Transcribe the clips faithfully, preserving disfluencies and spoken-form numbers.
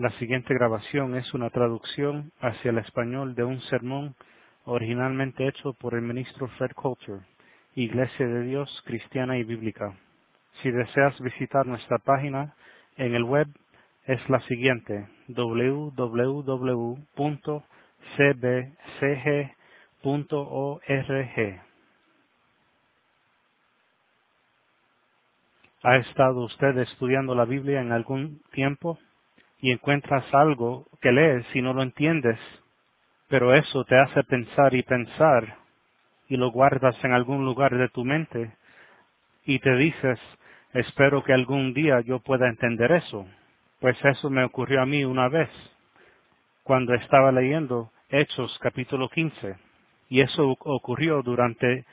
La siguiente grabación es una traducción hacia el español de un sermón originalmente hecho por el ministro Fred Coulter, Iglesia de Dios Cristiana y Bíblica. Si deseas visitar nuestra página en el web, es la siguiente: doble u doble u doble u punto c b c g punto org. ¿Ha estado usted estudiando la Biblia en algún tiempo y encuentras algo que lees y no lo entiendes, pero eso te hace pensar y pensar y lo guardas en algún lugar de tu mente y te dices, espero que algún día yo pueda entender eso? Pues eso me ocurrió a mí una vez, cuando estaba leyendo Hechos capítulo quince, y eso ocurrió durante,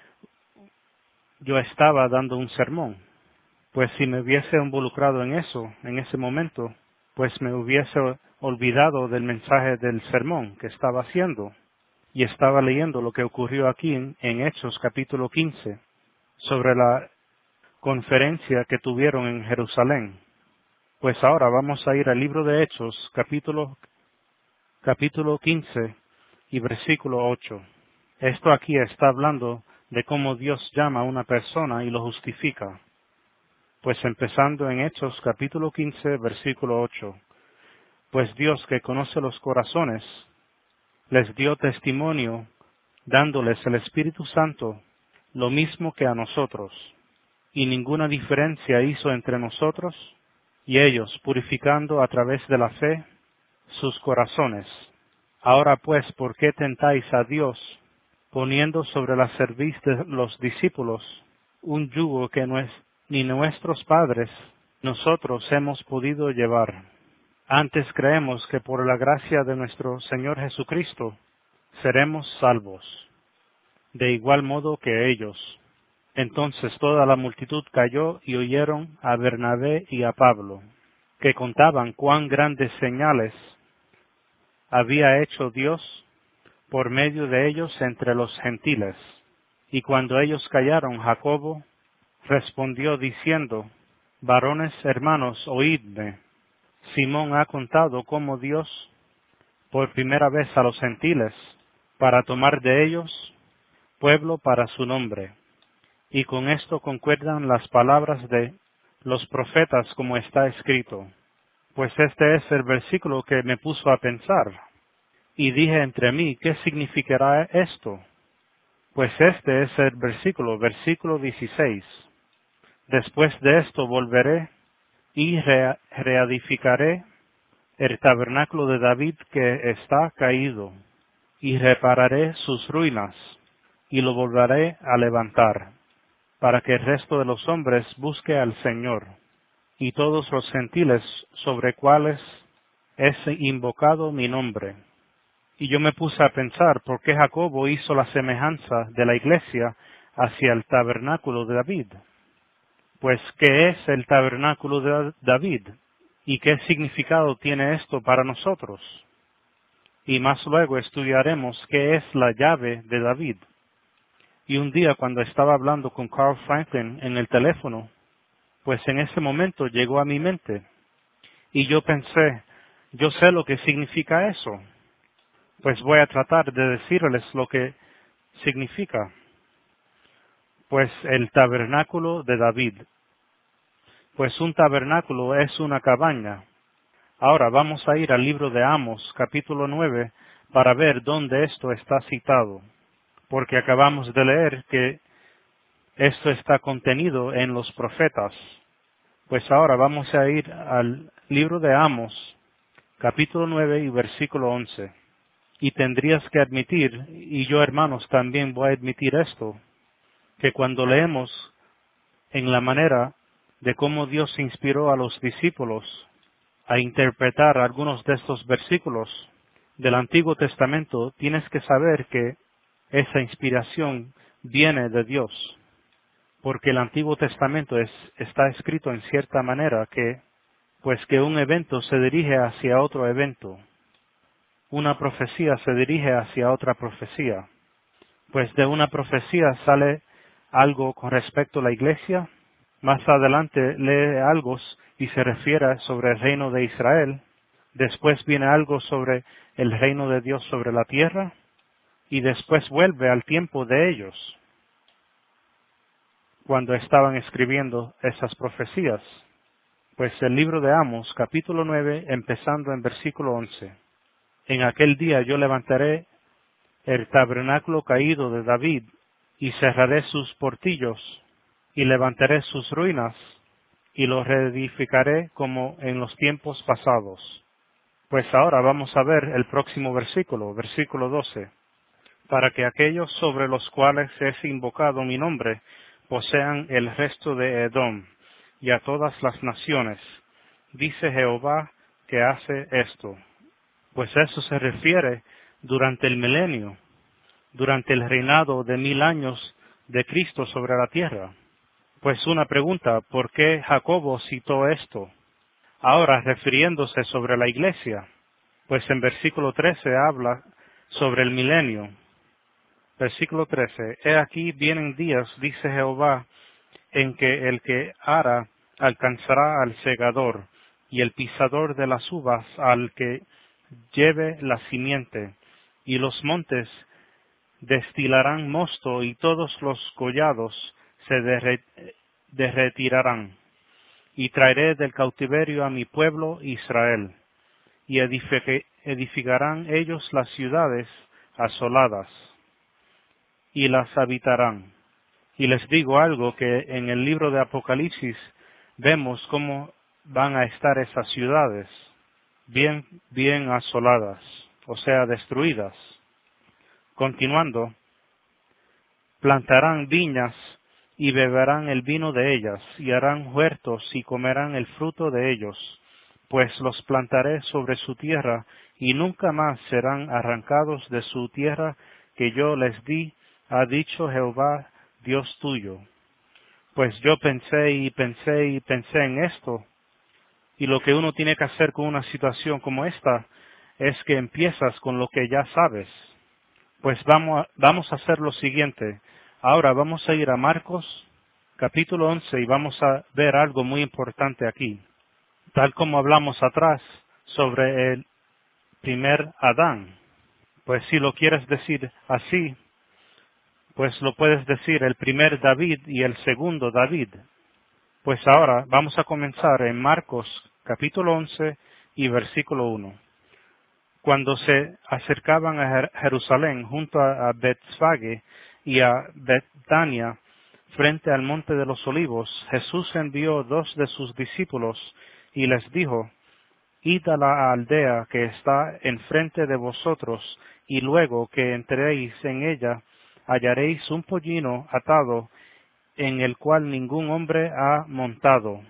yo estaba dando un sermón. Pues si me hubiese involucrado en eso, en ese momento, pues me hubiese olvidado del mensaje del sermón que estaba haciendo, y estaba leyendo lo que ocurrió aquí en, en Hechos capítulo quince, sobre la conferencia que tuvieron en Jerusalén. Pues ahora vamos a ir al libro de Hechos, capítulo, capítulo quince y versículo ocho. Esto aquí está hablando de cómo Dios llama a una persona y lo justifica. Pues empezando en Hechos capítulo quince, versículo ocho. Pues Dios, que conoce los corazones, les dio testimonio, dándoles el Espíritu Santo, lo mismo que a nosotros, y ninguna diferencia hizo entre nosotros y ellos, purificando a través de la fe sus corazones. Ahora pues, ¿por qué tentáis a Dios, poniendo sobre la cerviz de los discípulos un yugo que no es ni nuestros padres, nosotros hemos podido llevar? Antes creemos que por la gracia de nuestro Señor Jesucristo seremos salvos, de igual modo que ellos. Entonces toda la multitud cayó y oyeron a Bernabé y a Pablo, que contaban cuán grandes señales había hecho Dios por medio de ellos entre los gentiles. Y cuando ellos callaron, Jacobo respondió diciendo, varones hermanos, oídme. Simón ha contado cómo Dios, por primera vez a los gentiles, para tomar de ellos pueblo para su nombre. Y con esto concuerdan las palabras de los profetas como está escrito. Pues este es el versículo que me puso a pensar. Y dije entre mí, ¿qué significará esto? Pues este es el versículo, versículo dieciséis. Después de esto volveré y re- reedificaré el tabernáculo de David que está caído, y repararé sus ruinas, y lo volveré a levantar, para que el resto de los hombres busque al Señor, y todos los gentiles sobre cuales es invocado mi nombre. Y yo me puse a pensar por qué Jacobo hizo la semejanza de la iglesia hacia el tabernáculo de David. Pues, ¿qué es el tabernáculo de David? ¿Y qué significado tiene esto para nosotros? Y más luego estudiaremos qué es la llave de David. Y un día cuando estaba hablando con Carl Franklin en el teléfono, pues en ese momento llegó a mi mente. Y yo pensé, yo sé lo que significa eso. Pues voy a tratar de decirles lo que significa. Pues el tabernáculo de David. Pues un tabernáculo es una cabaña. Ahora vamos a ir al libro de Amos, capítulo nueve, para ver dónde esto está citado, porque acabamos de leer que esto está contenido en los profetas. Pues ahora vamos a ir al libro de Amos, capítulo nueve y versículo once. Y tendrías que admitir, y yo hermanos también voy a admitir esto, que cuando leemos en la manera de cómo Dios inspiró a los discípulos a interpretar algunos de estos versículos del Antiguo Testamento, tienes que saber que esa inspiración viene de Dios, porque el Antiguo Testamento es, está escrito en cierta manera que, pues que un evento se dirige hacia otro evento, una profecía se dirige hacia otra profecía, pues de una profecía sale algo con respecto a la iglesia, más adelante lee algo y se refiere sobre el reino de Israel, Después viene algo sobre el reino de Dios sobre la tierra, y después vuelve al tiempo de ellos, cuando estaban escribiendo esas profecías. Pues el libro de Amos, capítulo nueve, empezando en versículo once. En aquel día yo levantaré el tabernáculo caído de David, y cerraré sus portillos, y levantaré sus ruinas, y lo reedificaré como en los tiempos pasados. Pues ahora vamos a ver el próximo versículo, versículo doce. Para que aquellos sobre los cuales es invocado mi nombre posean el resto de Edom, y a todas las naciones, dice Jehová que hace esto. Pues eso se refiere durante el milenio, durante el reinado de mil años de Cristo sobre la tierra. Pues una pregunta, ¿por qué Jacobo citó esto? Ahora refiriéndose sobre la iglesia, pues en versículo trece habla sobre el milenio. Versículo trece. He aquí vienen días, dice Jehová, en que el que ara alcanzará al segador, y el pisador de las uvas al que lleve la simiente, y los montes destilarán mosto, y todos los collados se derre- derretirán. Y traeré del cautiverio a mi pueblo Israel, y edifique- edificarán ellos las ciudades asoladas, y las habitarán. Y les digo algo, que en el libro de Apocalipsis vemos cómo van a estar esas ciudades, bien, bien asoladas, o sea, destruidas. Continuando, plantarán viñas y beberán el vino de ellas, y harán huertos y comerán el fruto de ellos, pues los plantaré sobre su tierra, y nunca más serán arrancados de su tierra que yo les di, ha dicho Jehová, Dios tuyo. Pues yo pensé y pensé y pensé en esto, y lo que uno tiene que hacer con una situación como esta es que empiezas con lo que ya sabes. Pues vamos a, vamos a hacer lo siguiente. Ahora vamos a ir a Marcos capítulo once y vamos a ver algo muy importante aquí. Tal como hablamos atrás sobre el primer Adán. Pues si lo quieres decir así, pues lo puedes decir el primer David y el segundo David. Pues ahora vamos a comenzar en Marcos capítulo once y versículo uno. Cuando se acercaban a Jer- Jerusalén junto a, a Bethfage y a Betania, frente al monte de los olivos, Jesús envió dos de sus discípulos y les dijo, Id a la aldea que está enfrente de vosotros, y luego que entréis en ella, hallaréis un pollino atado, en el cual ningún hombre ha montado.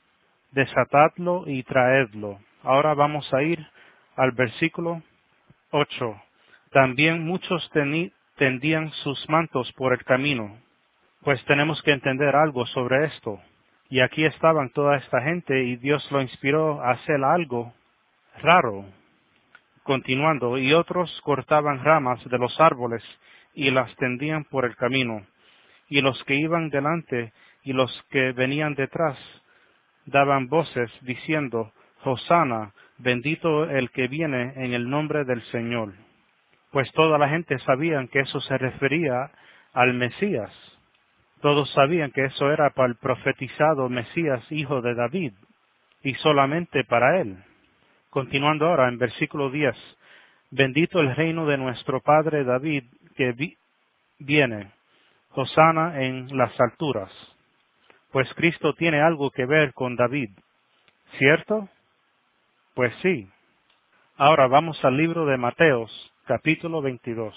Desatadlo y traedlo. Ahora vamos a ir al versículo ocho. También muchos teni- tendían sus mantos por el camino. Pues tenemos que entender algo sobre esto. Y aquí estaban toda esta gente y Dios lo inspiró a hacer algo raro. Continuando, y otros cortaban ramas de los árboles y las tendían por el camino. Y los que iban delante y los que venían detrás daban voces diciendo, Hosana, bendito el que viene en el nombre del Señor. Pues toda la gente sabía que eso se refería al Mesías. Todos sabían que eso era para el profetizado Mesías, hijo de David, y solamente para él. Continuando ahora en versículo diez, bendito el reino de nuestro Padre David que vi- viene, Hosana en las alturas. Pues Cristo tiene algo que ver con David, ¿cierto? Pues sí. Ahora vamos al libro de Mateos, capítulo veintidós.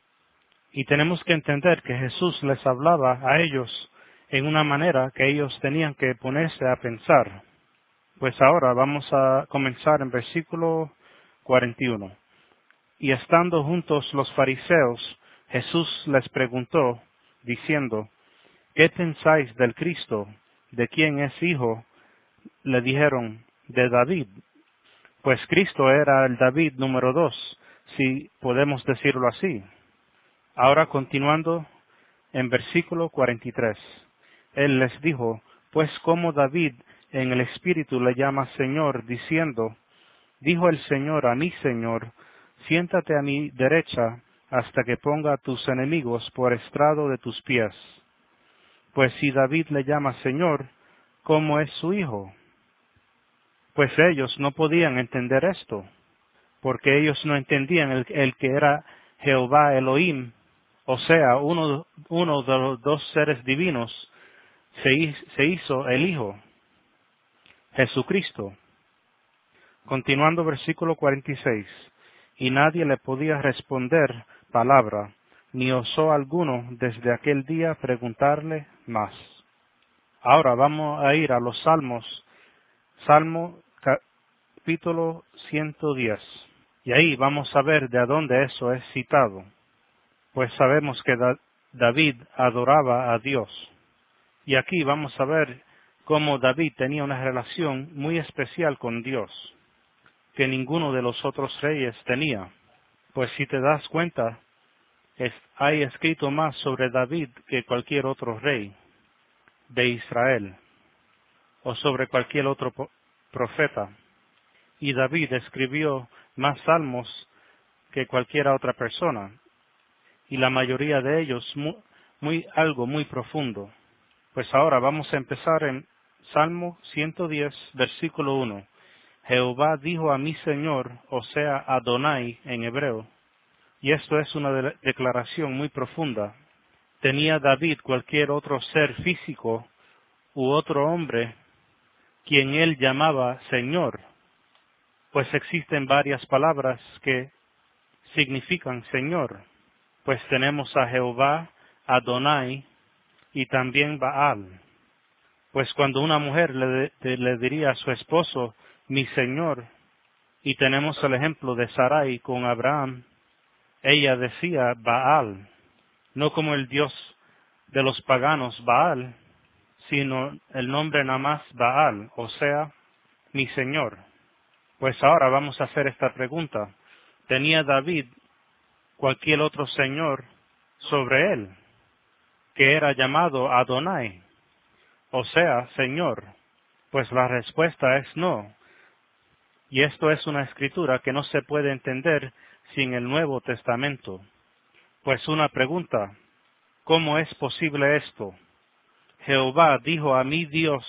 Y tenemos que entender que Jesús les hablaba a ellos en una manera que ellos tenían que ponerse a pensar. Pues ahora vamos a comenzar en versículo cuarenta y uno. Y estando juntos los fariseos, Jesús les preguntó, diciendo, ¿qué pensáis del Cristo? ¿De quién es hijo? Le dijeron, de David. Pues Cristo era el David número dos, si podemos decirlo así. Ahora continuando en versículo cuarenta y tres. Él les dijo, pues como David en el Espíritu le llama Señor, diciendo, Dijo el Señor a mi Señor, siéntate a mi derecha hasta que ponga a tus enemigos por estrado de tus pies. Pues si David le llama Señor, ¿cómo es su hijo? Pues ellos no podían entender esto, porque ellos no entendían el, el que era Jehová Elohim, o sea, uno, uno de los dos seres divinos, se, se hizo el Hijo, Jesucristo. Continuando versículo cuarenta y seis, y nadie le podía responder palabra, ni osó alguno desde aquel día preguntarle más. Ahora vamos a ir a los Salmos, Salmo capítulo ciento diez, y ahí vamos a ver de dónde eso es citado, pues sabemos que da David adoraba a Dios, y aquí vamos a ver cómo David tenía una relación muy especial con Dios, que ninguno de los otros reyes tenía. Pues si te das cuenta, es, hay escrito más sobre David que cualquier otro rey de Israel, o sobre cualquier otro profeta. Y David escribió más salmos que cualquier otra persona, y la mayoría de ellos muy, muy algo muy profundo. Pues ahora vamos a empezar en Salmo ciento diez, versículo uno. Jehová dijo a mi Señor, o sea, Adonai en hebreo, y esto es una de declaración muy profunda. ¿Tenía David cualquier otro ser físico u otro hombre quien él llamaba Señor? Pues existen varias palabras que significan Señor. Pues tenemos a Jehová, Adonai y también Baal. Pues cuando una mujer le, le diría a su esposo, mi Señor, y tenemos el ejemplo de Sarai con Abraham, ella decía Baal, no como el dios de los paganos Baal, sino el nombre nada más Baal, o sea, mi Señor. Pues ahora vamos a hacer esta pregunta. ¿Tenía David cualquier otro Señor sobre él, que era llamado Adonai, o sea, Señor? Pues la respuesta es no. Y esto es una escritura que no se puede entender sin el Nuevo Testamento. Pues una pregunta, ¿cómo es posible esto? Jehová dijo a mi Dios,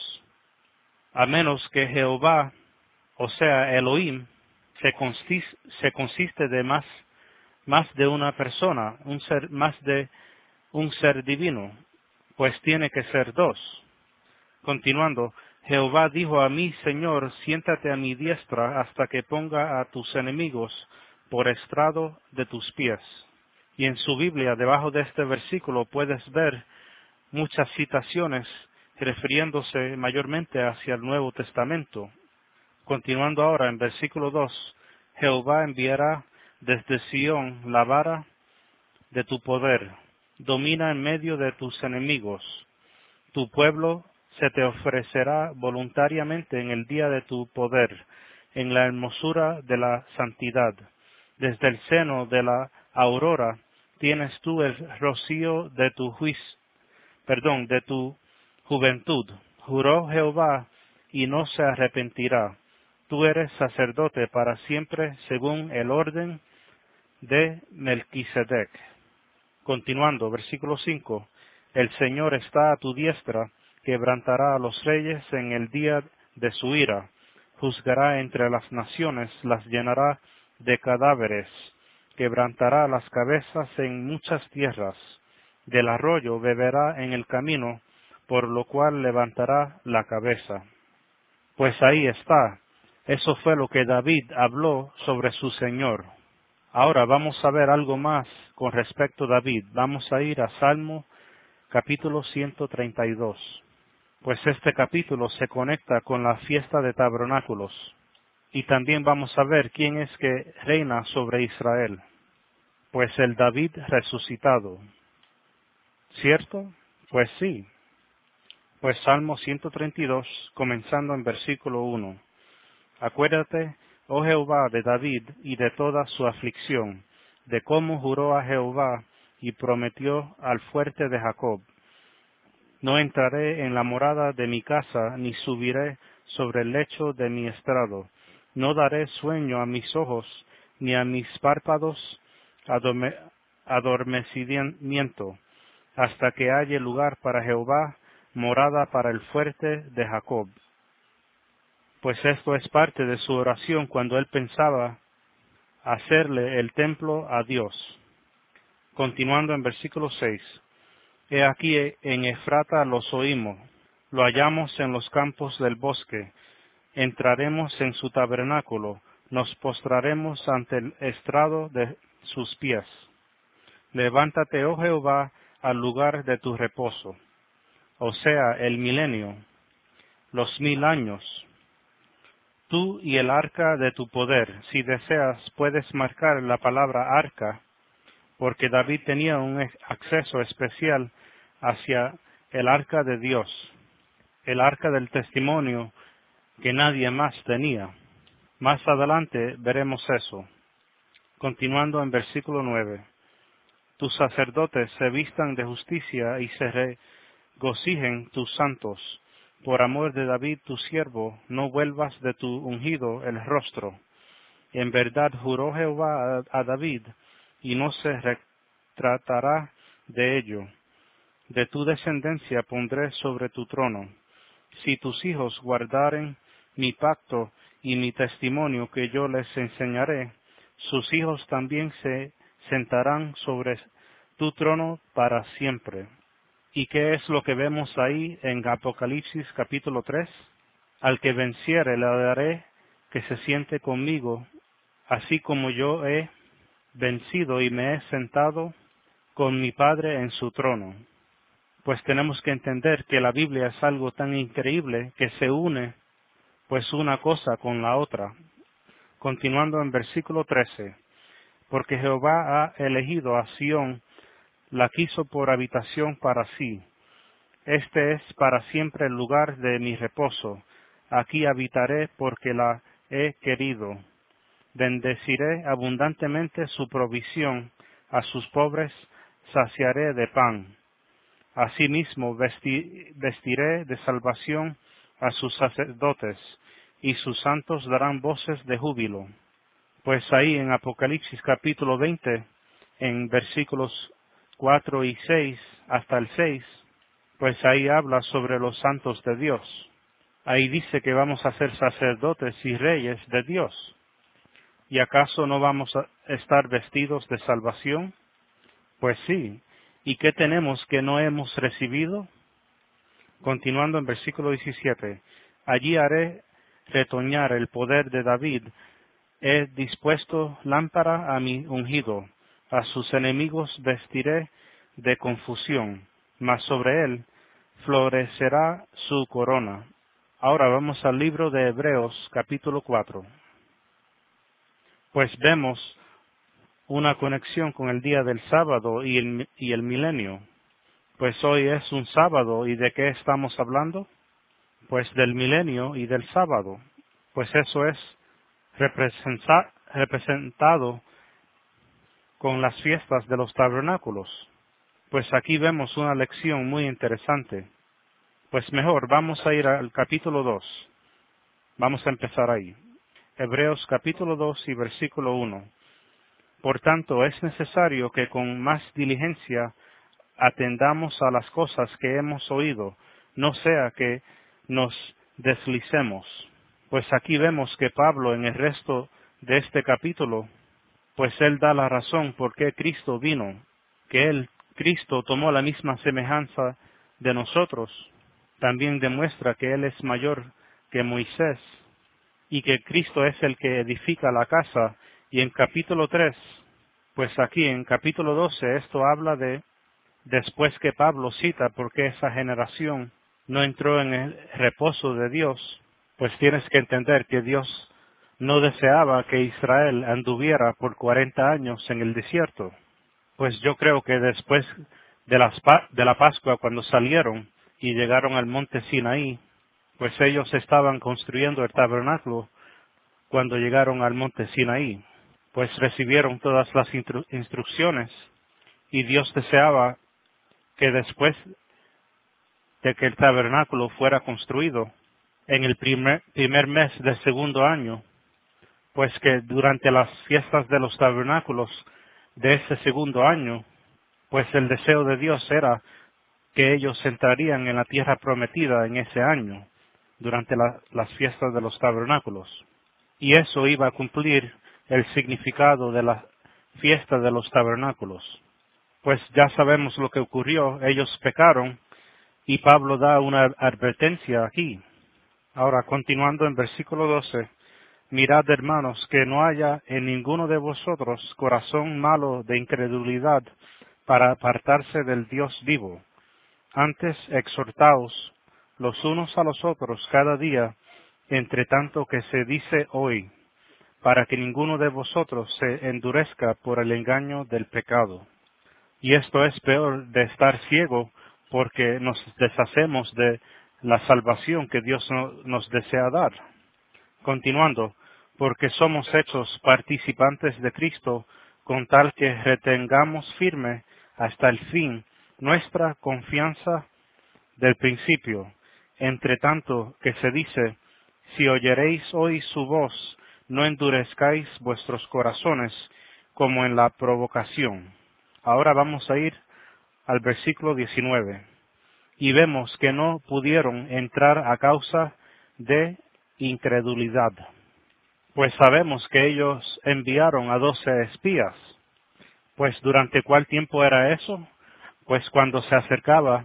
a menos que Jehová, o sea, Elohim, se consiste, se consiste de más, más de una persona, un ser, más de un ser divino, pues tiene que ser dos. Continuando, Jehová dijo a mi Señor, siéntate a mi diestra hasta que ponga a tus enemigos por estrado de tus pies. Y en su Biblia, debajo de este versículo, puedes ver muchas citaciones refiriéndose mayormente hacia el Nuevo Testamento. Continuando ahora en versículo dos, Jehová enviará desde Sión la vara de tu poder, domina en medio de tus enemigos. Tu pueblo se te ofrecerá voluntariamente en el día de tu poder, en la hermosura de la santidad. Desde el seno de la aurora tienes tú el rocío de tu juicio, perdón, de tu juventud. Juró Jehová y no se arrepentirá. Tú eres sacerdote para siempre según el orden de Melquisedec. Continuando, versículo cinco. El Señor está a tu diestra, quebrantará a los reyes en el día de su ira, juzgará entre las naciones, las llenará de cadáveres, quebrantará las cabezas en muchas tierras, del arroyo beberá en el camino, por lo cual levantará la cabeza. Pues ahí está, eso fue lo que David habló sobre su Señor. Ahora vamos a ver algo más con respecto a David. Vamos a ir a Salmo capítulo ciento treinta y dos. Pues este capítulo se conecta con la fiesta de tabernáculos. Y también vamos a ver quién es que reina sobre Israel. Pues el David resucitado. ¿Cierto? Pues sí. Pues Salmo ciento treinta y dos, comenzando en versículo uno. Acuérdate, oh Jehová, de David y de toda su aflicción, de cómo juró a Jehová y prometió al fuerte de Jacob. No entraré en la morada de mi casa, ni subiré sobre el lecho de mi estrado, No daré sueño a mis ojos, ni a mis párpados adorme, adormecimiento, hasta que haya lugar para Jehová, morada para el fuerte de Jacob. Pues esto es parte de su oración cuando él pensaba hacerle el templo a Dios. Continuando en versículo seis. He aquí en Efrata los oímos, lo hallamos en los campos del bosque. Entraremos en su tabernáculo, nos postraremos ante el estrado de sus pies. Levántate, oh Jehová, al lugar de tu reposo, o sea, el milenio, los mil años. Tú y el arca de tu poder, si deseas, puedes marcar la palabra arca, porque David tenía un acceso especial hacia el arca de Dios, el arca del testimonio que nadie más tenía. Más adelante veremos eso. Continuando en versículo nueve. Tus sacerdotes se vistan de justicia y se regocijen tus santos. Por amor de David tu siervo, no vuelvas de tu ungido el rostro. En verdad juró Jehová a, a David, y no se retratará de ello. De tu descendencia pondré sobre tu trono. Si tus hijos guardaren mi pacto y mi testimonio que yo les enseñaré, sus hijos también se sentarán sobre tu trono para siempre. ¿Y qué es lo que vemos ahí en Apocalipsis capítulo tres? Al que venciere le daré que se siente conmigo, así como yo he vencido y me he sentado con mi Padre en su trono. Pues tenemos que entender que la Biblia es algo tan increíble que se une pues una cosa con la otra. Continuando en versículo trece. Porque Jehová ha elegido a Sión, la quiso por habitación para sí. Este es para siempre el lugar de mi reposo. Aquí habitaré porque la he querido. Bendeciré abundantemente su provisión, a sus pobres saciaré de pan. Asimismo vesti, vestiré de salvación a sus sacerdotes, y sus santos darán voces de júbilo. Pues ahí en Apocalipsis capítulo veinte, en versículos cuatro y seis hasta el seis, pues ahí habla sobre los santos de Dios. Ahí dice que vamos a ser sacerdotes y reyes de Dios. ¿Y acaso no vamos a estar vestidos de salvación? Pues sí. ¿Y qué tenemos que no hemos recibido? Continuando en versículo diecisiete. Allí haré retoñar el poder de David. He dispuesto lámpara a mi ungido. A sus enemigos vestiré de confusión, mas sobre él florecerá su corona. Ahora vamos al libro de Hebreos capítulo cuatro. Pues vemos una conexión con el día del sábado y el, y el milenio. Pues hoy es un sábado, ¿y de qué estamos hablando? Pues del milenio y del sábado. Pues eso es representa, representado con las fiestas de los tabernáculos. Pues aquí vemos una lección muy interesante. Pues mejor, vamos a ir al capítulo dos. Vamos a empezar ahí. Hebreos capítulo dos y versículo uno. Por tanto, es necesario que con más diligencia atendamos a las cosas que hemos oído, no sea que nos deslicemos. Pues aquí vemos que Pablo en el resto de este capítulo, pues él da la razón por qué Cristo vino, que él, Cristo, tomó la misma semejanza de nosotros. También demuestra que él es mayor que Moisés y que Cristo es el que edifica la casa. Y en capítulo tres, pues aquí en capítulo doce, esto habla de después que Pablo cita por qué esa generación no entró en el reposo de Dios, pues tienes que entender que Dios no deseaba que Israel anduviera por cuarenta años en el desierto. Pues yo creo que después de, las, de la Pascua, cuando salieron y llegaron al monte Sinaí, pues ellos estaban construyendo el tabernáculo cuando llegaron al monte Sinaí. Pues recibieron todas las instru- instrucciones y Dios deseaba que después de que el tabernáculo fuera construido, en el primer, primer mes del segundo año, pues que durante las fiestas de los tabernáculos de ese segundo año, pues el deseo de Dios era que ellos entrarían en la tierra prometida en ese año, durante la, las fiestas de los tabernáculos. Y eso iba a cumplir el significado de la fiesta de los tabernáculos. Pues ya sabemos lo que ocurrió, ellos pecaron, y Pablo da una advertencia aquí. Ahora, continuando en versículo doce, mirad, hermanos, que no haya en ninguno de vosotros corazón malo de incredulidad para apartarse del Dios vivo. Antes exhortaos los unos a los otros cada día, entre tanto que se dice hoy, para que ninguno de vosotros se endurezca por el engaño del pecado. Y esto es peor de estar ciego, porque nos deshacemos de la salvación que Dios no, nos desea dar. Continuando, porque somos hechos participantes de Cristo, con tal que retengamos firme hasta el fin nuestra confianza del principio. Entre tanto que se dice, si oyeréis hoy su voz, no endurezcáis vuestros corazones como en la provocación. Ahora vamos a ir al versículo diecinueve. Y vemos que no pudieron entrar a causa de incredulidad. Pues sabemos que ellos enviaron a doce espías. Pues ¿durante cuál tiempo era eso? Pues cuando se acercaba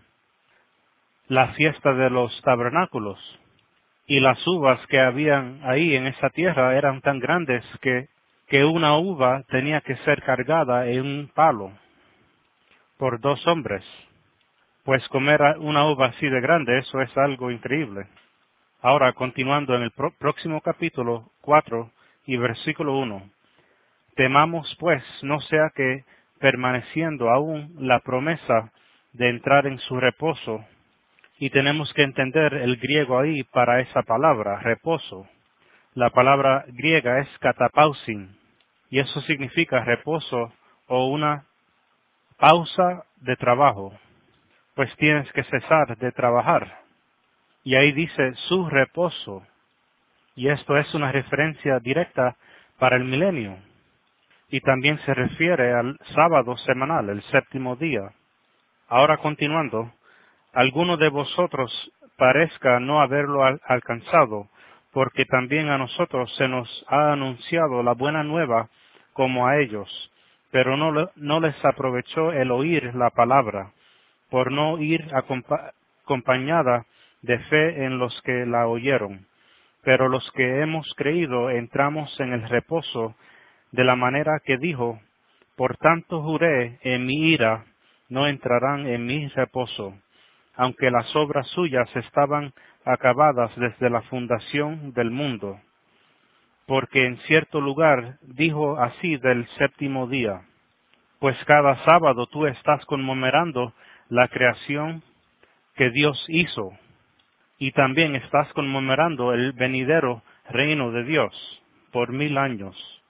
la fiesta de los tabernáculos. Y las uvas que habían ahí en esa tierra eran tan grandes que, que una uva tenía que ser cargada en un palo por dos hombres. Pues comer una uva así de grande, eso es algo increíble. Ahora, continuando en el pro- próximo capítulo cuatro y versículo uno. Temamos, pues, no sea que, permaneciendo aún la promesa de entrar en su reposo, y tenemos que entender el griego ahí para esa palabra, reposo. La palabra griega es katapausin, y eso significa reposo o una pausa de trabajo, pues tienes que cesar de trabajar. Y ahí dice su reposo, y esto es una referencia directa para el milenio, y también se refiere al sábado semanal, el séptimo día. Ahora continuando, alguno de vosotros parezca no haberlo al- alcanzado, porque también a nosotros se nos ha anunciado la buena nueva como a ellos, pero no, le- no les aprovechó el oír la palabra, por no ir acompa- acompañada de fe en los que la oyeron. Pero los que hemos creído entramos en el reposo de la manera que dijo, por tanto juré en mi ira, no entrarán en mi reposo, aunque las obras suyas estaban acabadas desde la fundación del mundo. Porque en cierto lugar dijo así del séptimo día, pues cada sábado tú estás conmemorando la creación que Dios hizo, y también estás conmemorando el venidero reino de Dios por mil años,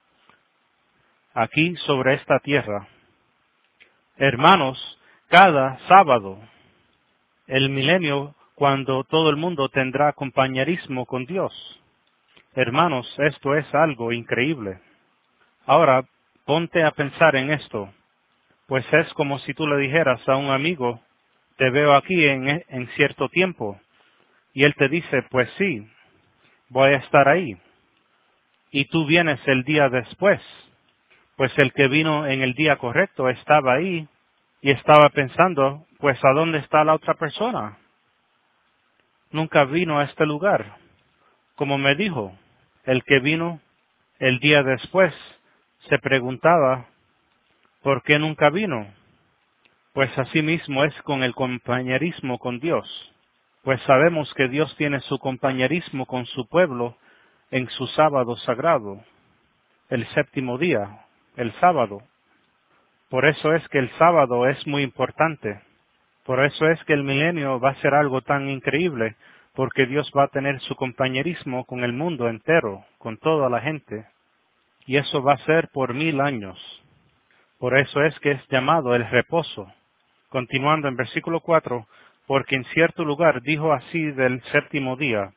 aquí sobre esta tierra. Hermanos, cada sábado, el milenio, cuando todo el mundo tendrá compañerismo con Dios. Hermanos, esto es algo increíble. Ahora, ponte a pensar en esto, pues es como si tú le dijeras a un amigo, te veo aquí en, en cierto tiempo, y él te dice, pues sí, voy a estar ahí. Y tú vienes el día después, pues el que vino en el día correcto estaba ahí y estaba pensando, pues ¿a dónde está la otra persona? Nunca vino a este lugar. Como me dijo, el que vino el día después se preguntaba, ¿por qué nunca vino? Pues así mismo es con el compañerismo con Dios. Pues sabemos que Dios tiene su compañerismo con su pueblo en su sábado sagrado, el séptimo día, el sábado. Por eso es que el sábado es muy importante. Por eso es que el milenio va a ser algo tan increíble, porque Dios va a tener su compañerismo con el mundo entero, con toda la gente. Y eso va a ser por mil años. Por eso es que es llamado el reposo. Continuando en versículo cuatro, porque en cierto lugar dijo así del séptimo día,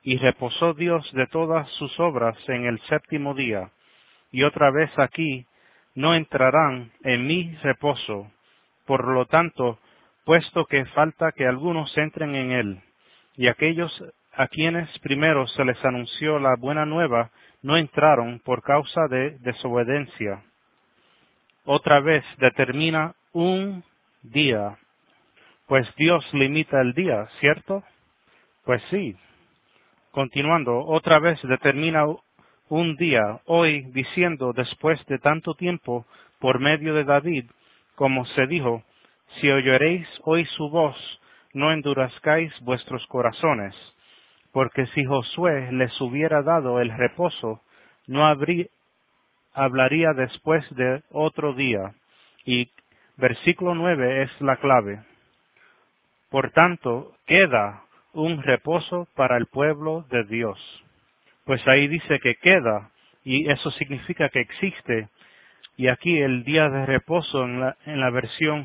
y reposó Dios de todas sus obras en el séptimo día. Y otra vez aquí, no entrarán en mi reposo. Por lo tanto, puesto que falta que algunos entren en él, y aquellos a quienes primero se les anunció la buena nueva, no entraron por causa de desobediencia. Otra vez determina un día, pues Dios limita el día, ¿cierto? Pues sí. Continuando, otra vez determina un día, hoy, diciendo, después de tanto tiempo, por medio de David, como se dijo, si oyeréis hoy su voz, no endurezcáis vuestros corazones, porque si Josué les hubiera dado el reposo, no habría, hablaría después de otro día. Y versículo nueve es la clave. Por tanto, queda un reposo para el pueblo de Dios. Pues ahí dice que queda, y eso significa que existe. Y aquí el día de reposo en la, en la versión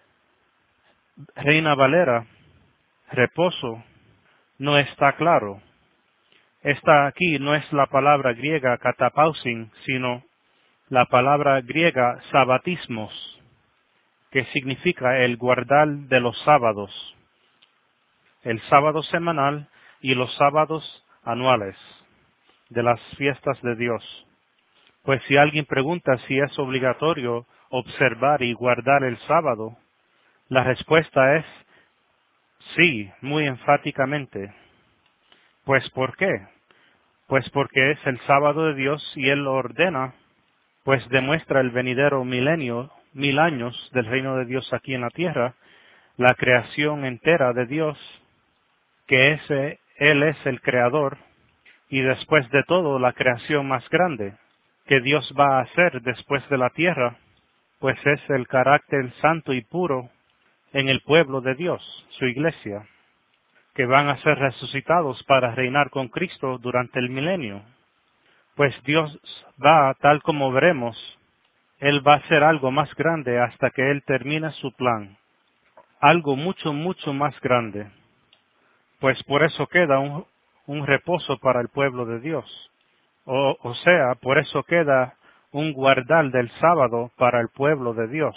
Reina Valera, reposo, no está claro. Esta aquí no es la palabra griega katapausin, sino la palabra griega sabatismos, que significa el guardar de los sábados, el sábado semanal y los sábados anuales de las fiestas de Dios. Pues si alguien pregunta si es obligatorio observar y guardar el sábado, la respuesta es sí, muy enfáticamente. Pues ¿por qué? Pues porque es el sábado de Dios y Él lo ordena, pues demuestra el venidero milenio, mil años del reino de Dios aquí en la tierra, la creación entera de Dios, que ese, Él es el creador, y después de todo la creación más grande que Dios va a hacer después de la tierra, pues es el carácter santo y puro en el pueblo de Dios, su iglesia, que van a ser resucitados para reinar con Cristo durante el milenio. Pues Dios va, tal como veremos, Él va a hacer algo más grande hasta que Él termine su plan, algo mucho, mucho más grande. Pues por eso queda un, un reposo para el pueblo de Dios. O, o sea, por eso queda un guardar del sábado para el pueblo de Dios.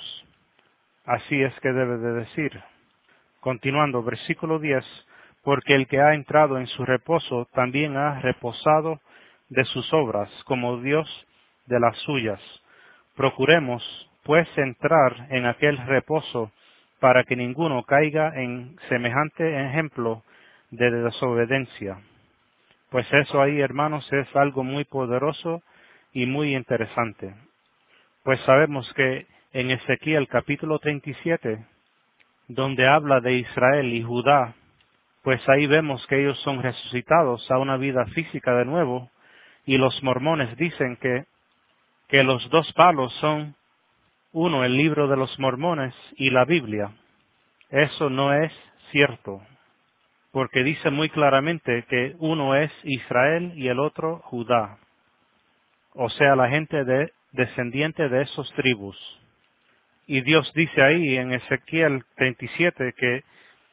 Así es que debe de decir. Continuando, versículo diez, porque el que ha entrado en su reposo también ha reposado de sus obras, como Dios de las suyas. Procuremos, pues, entrar en aquel reposo, para que ninguno caiga en semejante ejemplo de desobediencia. Pues eso ahí, hermanos, es algo muy poderoso y muy interesante. Pues sabemos que en Ezequiel capítulo treinta y siete, donde habla de Israel y Judá, pues ahí vemos que ellos son resucitados a una vida física de nuevo, y los mormones dicen que, que los dos palos son uno, el libro de los mormones y la Biblia. Eso no es cierto, porque dice muy claramente que uno es Israel y el otro Judá, o sea, la gente de, descendiente de esos tribus. Y Dios dice ahí en Ezequiel treinta y siete que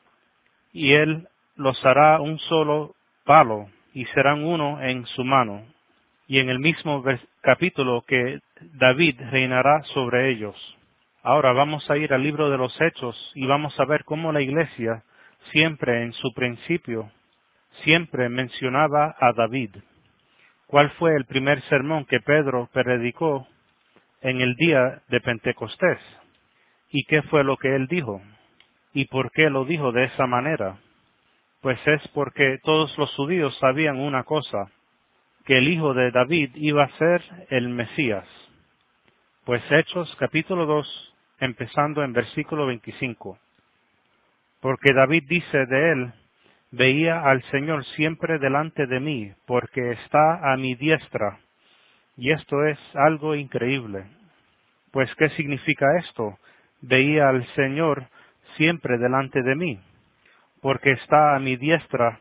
y él los hará un solo palo y serán uno en su mano. Y en el mismo capítulo que David reinará sobre ellos. Ahora vamos a ir al libro de los Hechos y vamos a ver cómo la iglesia siempre en su principio siempre mencionaba a David. ¿Cuál fue el primer sermón que Pedro predicó en el día de Pentecostés? ¿Y qué fue lo que él dijo? ¿Y por qué lo dijo de esa manera? Pues es porque todos los judíos sabían una cosa, que el hijo de David iba a ser el Mesías. Pues Hechos capítulo dos, empezando en versículo veinticinco. Porque David dice de él, veía al Señor siempre delante de mí, porque está a mi diestra. Y esto es algo increíble. Pues, ¿qué significa esto? Veía al Señor siempre delante de mí, porque está a mi diestra.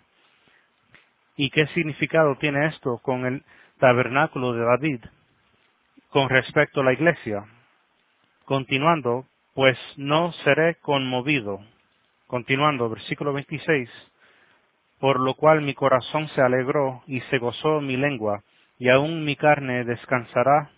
¿Y qué significado tiene esto con el tabernáculo de David con respecto a la iglesia? Continuando, pues no seré conmovido. Continuando, versículo veintiséis. por lo cual mi corazón se alegró y se gozó mi lengua, y aun mi carne descansará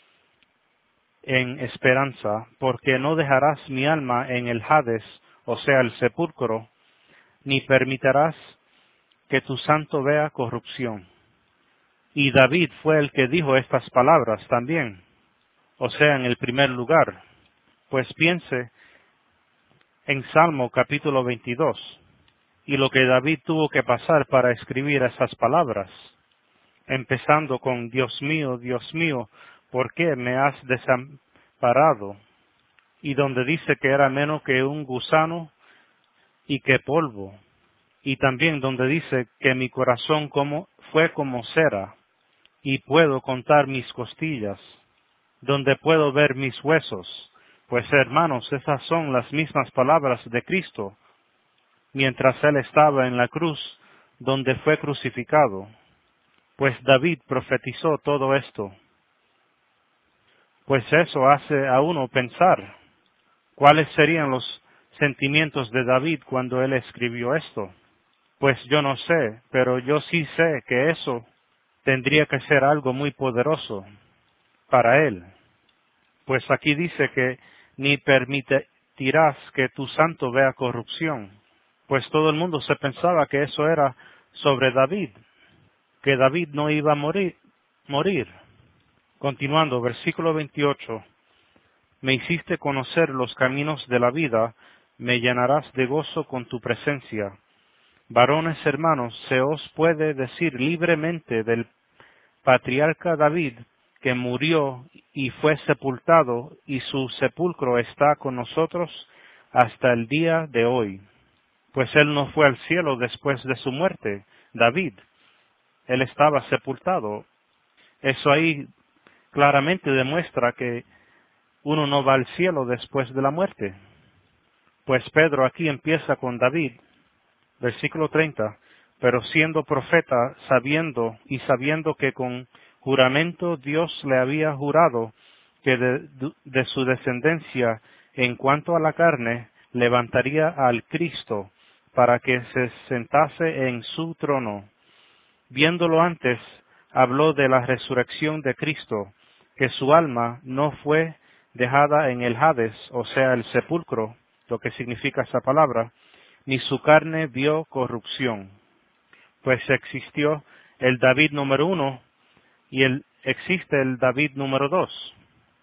en esperanza, porque no dejarás mi alma en el Hades, o sea, el sepulcro, ni permitirás que tu santo vea corrupción. Y David fue el que dijo estas palabras también, o sea, en el primer lugar. Pues piense en Salmo capítulo veintidós, y lo que David tuvo que pasar para escribir esas palabras, empezando con Dios mío, Dios mío, ¿por qué me has desamparado? Y donde dice que era menos que un gusano y que polvo. Y también donde dice que mi corazón como, fue como cera, y puedo contar mis costillas, donde puedo ver mis huesos. Pues hermanos, esas son las mismas palabras de Cristo, mientras Él estaba en la cruz, donde fue crucificado. Pues David profetizó todo esto. Pues eso hace a uno pensar, ¿cuáles serían los sentimientos de David cuando él escribió esto? Pues yo no sé, pero yo sí sé que eso tendría que ser algo muy poderoso para él. Pues aquí dice que ni permitirás que tu santo vea corrupción. Pues todo el mundo se pensaba que eso era sobre David, que David no iba a morir. morir. Continuando, versículo veintiocho. Me hiciste conocer los caminos de la vida, me llenarás de gozo con tu presencia. Varones hermanos, se os puede decir libremente del patriarca David, que murió y fue sepultado, y su sepulcro está con nosotros hasta el día de hoy. Pues él no fue al cielo después de su muerte, David. Él estaba sepultado. Eso ahí claramente demuestra que uno no va al cielo después de la muerte. Pues Pedro aquí empieza con David, versículo treinta, pero siendo profeta, sabiendo y sabiendo que con juramento Dios le había jurado que de, de su descendencia en cuanto a la carne levantaría al Cristo para que se sentase en su trono. Viéndolo antes, habló de la resurrección de Cristo, que su alma no fue dejada en el Hades, o sea, el sepulcro, lo que significa esa palabra, ni su carne vio corrupción. Pues existió el David número uno y el, existe el David número dos,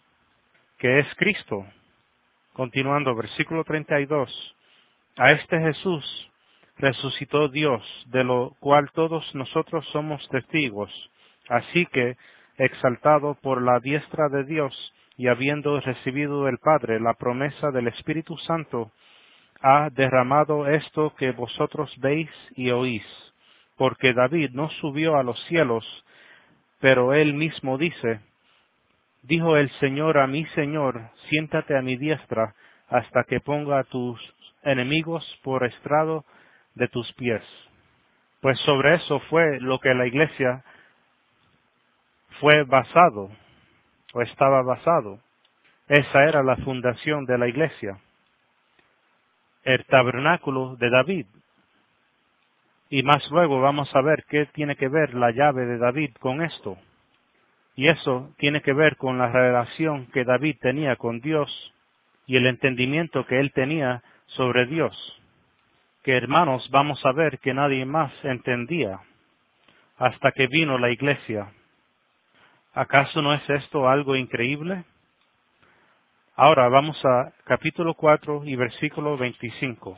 que es Cristo. Continuando, versículo treinta y dos. A este Jesús resucitó Dios, de lo cual todos nosotros somos testigos. Así que, exaltado por la diestra de Dios y habiendo recibido del Padre la promesa del Espíritu Santo, ha derramado esto que vosotros veis y oís. Porque David no subió a los cielos, pero él mismo dice, dijo el Señor a mi Señor, siéntate a mi diestra, hasta que ponga a tus enemigos por estrado de tus pies. Pues sobre eso fue lo que la iglesia fue basado, o estaba basado. Esa era la fundación de la iglesia, el tabernáculo de David. Y más luego vamos a ver qué tiene que ver la llave de David con esto. Y eso tiene que ver con la relación que David tenía con Dios y el entendimiento que él tenía sobre Dios, que hermanos vamos a ver que nadie más entendía hasta que vino la iglesia. ¿Acaso no es esto algo increíble? Ahora vamos a capítulo cuatro y versículo veinticinco.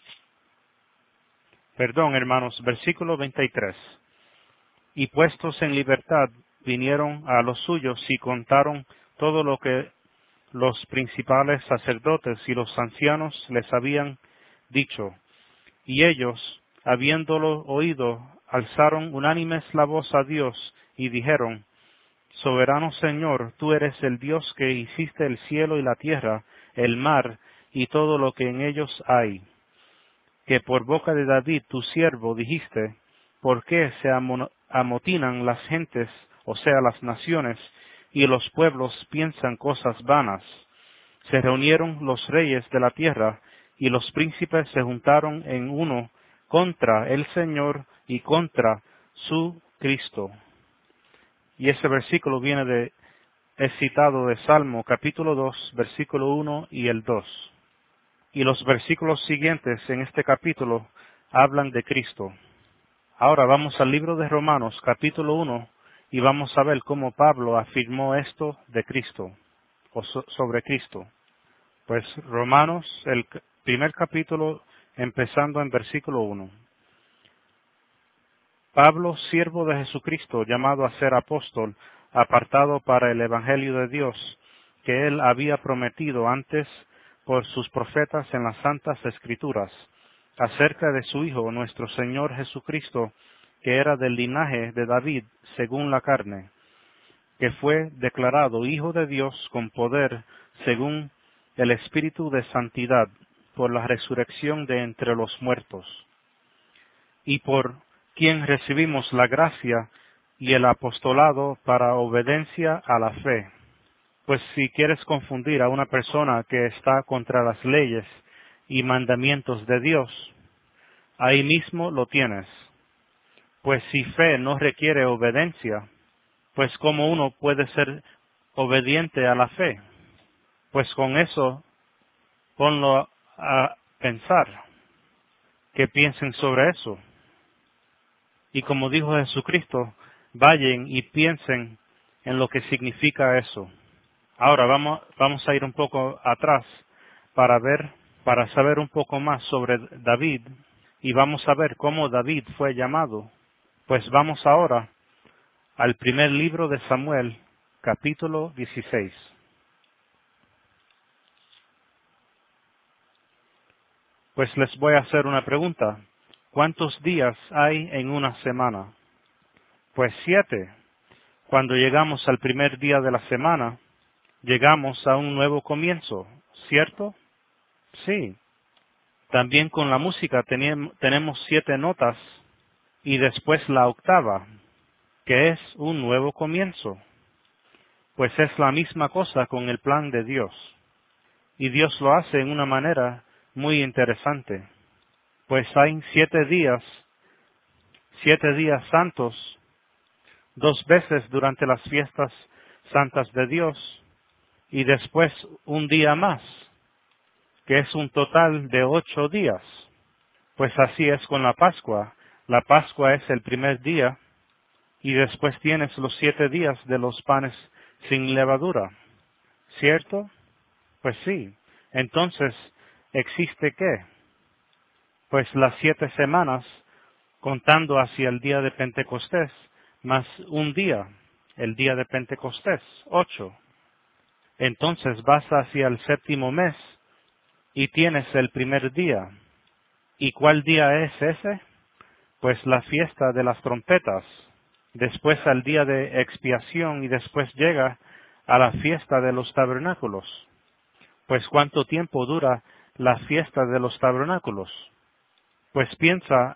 Perdón, hermanos, versículo veintitrés. Y puestos en libertad vinieron a los suyos y contaron todo lo que los principales sacerdotes y los ancianos les habían dicho. Y ellos, habiéndolo oído, alzaron unánimes la voz a Dios y dijeron, Soberano Señor, tú eres el Dios que hiciste el cielo y la tierra, el mar y todo lo que en ellos hay. Que por boca de David tu siervo dijiste, ¿por qué se amotinan las gentes, o sea, las naciones, y los pueblos piensan cosas vanas? Se reunieron los reyes de la tierra, y los príncipes se juntaron en uno contra el Señor y contra su Cristo. Y ese versículo viene de, es citado de Salmo capítulo dos, versículo uno y el dos. Y los versículos siguientes en este capítulo hablan de Cristo. Ahora vamos al libro de Romanos capítulo uno y vamos a ver cómo Pablo afirmó esto de Cristo, o so, sobre Cristo. Pues Romanos, el primer capítulo, empezando en versículo uno. Pablo, siervo de Jesucristo, llamado a ser apóstol, apartado para el Evangelio de Dios, que él había prometido antes por sus profetas en las Santas Escrituras, acerca de su Hijo, nuestro Señor Jesucristo, que era del linaje de David, según la carne, que fue declarado Hijo de Dios con poder, según el Espíritu de Santidad, por la resurrección de entre los muertos, y por quien recibimos la gracia y el apostolado para obediencia a la fe. Pues si quieres confundir a una persona que está contra las leyes y mandamientos de Dios, ahí mismo lo tienes. Pues si fe no requiere obediencia, pues ¿cómo uno puede ser obediente a la fe? Pues con eso ponlo a pensar, que piensen sobre eso. Y como dijo Jesucristo, vayan y piensen en lo que significa eso. Ahora vamos, vamos a ir un poco atrás para ver, para saber un poco más sobre David, y vamos a ver cómo David fue llamado. Pues vamos ahora al primer libro de Samuel, capítulo dieciséis. Pues les voy a hacer una pregunta. ¿Cuántos días hay en una semana? Pues siete. Cuando llegamos al primer día de la semana, llegamos a un nuevo comienzo, ¿cierto? Sí. También con la música tenemos siete notas y después la octava, que es un nuevo comienzo. Pues es la misma cosa con el plan de Dios. Y Dios lo hace en una manera muy interesante. Pues hay siete días, siete días santos, dos veces durante las fiestas santas de Dios, y después un día más, que es un total de ocho días. Pues así es con la Pascua. La Pascua es el primer día, y después tienes los siete días de los panes sin levadura. ¿Cierto? Pues sí. Entonces, ¿existe qué? Pues las siete semanas, contando hacia el día de Pentecostés, más un día, el día de Pentecostés, ocho. Entonces vas hacia el séptimo mes y tienes el primer día. ¿Y cuál día es ese? Pues la fiesta de las trompetas. Después al día de expiación y después llega a la fiesta de los tabernáculos. Pues ¿cuánto tiempo dura la fiesta de los tabernáculos? Pues piensa